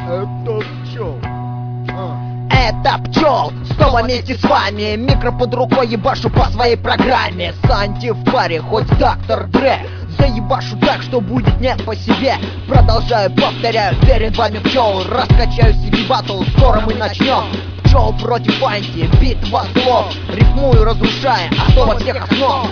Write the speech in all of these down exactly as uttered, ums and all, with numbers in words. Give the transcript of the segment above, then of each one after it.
Это пчел. Это пчел, снова вместе с вами. Микро под рукой, ебашу по своей программе. Санти в паре, хоть доктор Дре. Заебашу так, что будет не по себе. Продолжаю, повторяю, перед вами пчел. Раскачаю себе батл, скоро мы начнем. Пчел против анти, битва слов. Рифмую, разрушая основа всех основ.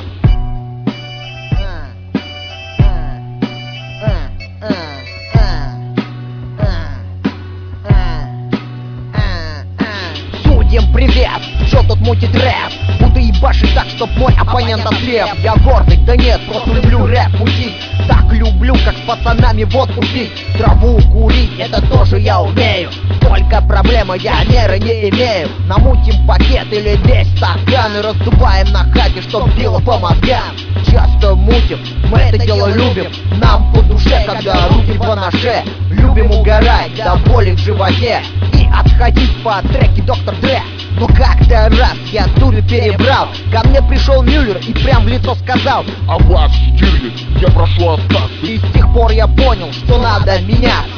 Судим привет, пчел тут мутит рэп. Буду ебашить так, чтоб мой оппонент ослеп. Я гордый, да нет, просто люблю рэп мутить. Так люблю, как с пацанами водку пить. Траву курить, это тоже я умею. Только проблема, я меры не имею. Намутим пакет или весь стакан и раздуваем на хате, чтоб било по мозгам. Часто мутим, мы это дело любим. Нам по душе, когда руки в анаше. Любим угорать до боли в животе и отходить по треке доктор Дре. Но как-то раз я дурью перебрал. Ко мне пришел Мюллер и прям в лицо сказал: А вас, Штирлиц, я прошу остаться. И с тех пор я понял, что надо меняться.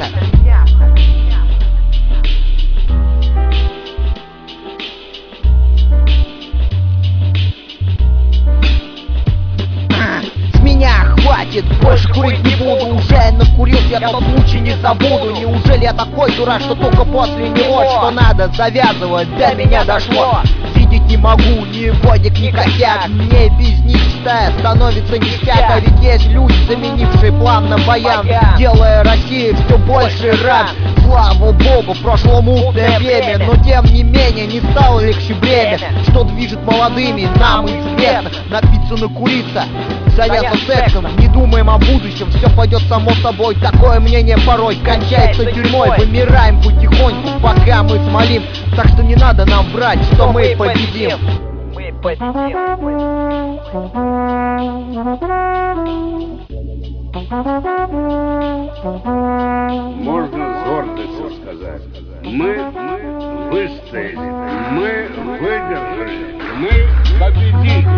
С меня хватит, больше курить не буду. Уже накурился, я тот случай не забуду. Неужели я такой дурак, что только после него что надо завязывать, до меня дошло. Видеть не могу ни водик, ни косяк. Мне без них, считая, становится ништяк. А ведь есть люди, заменившие план на баян, делая России все больше ран. Слава богу, прошло мутное время, но тем не менее не стало легче бремя, что движет молодыми, нам известно. Напиться, накуриться, заняться сексом, не думаем о будущем, все пойдет само собой. Такое мнение порой кончается тюрьмой. Вымираем потихоньку, пока мы смолим. Так что не надо нам врать, что мы победим. Мы победим. Можно с гордостью сказать: мы, мы выстояли, мы выдержали, мы победили.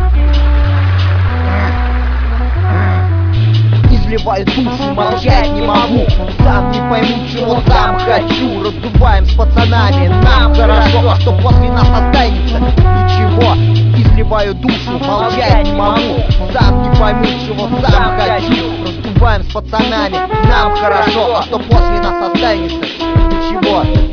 Изливаю душу, молчать не могу. Сам не пойму, чего сам хочу. Раздуваем с пацанами, нам хорошо. А что после нас останется? Ничего. Изливаю душу, молчать не могу. Сам не пойму, чего сам хочу. Раздуваем с пацанами, нам хорошо. А что после нас останется? Ничего.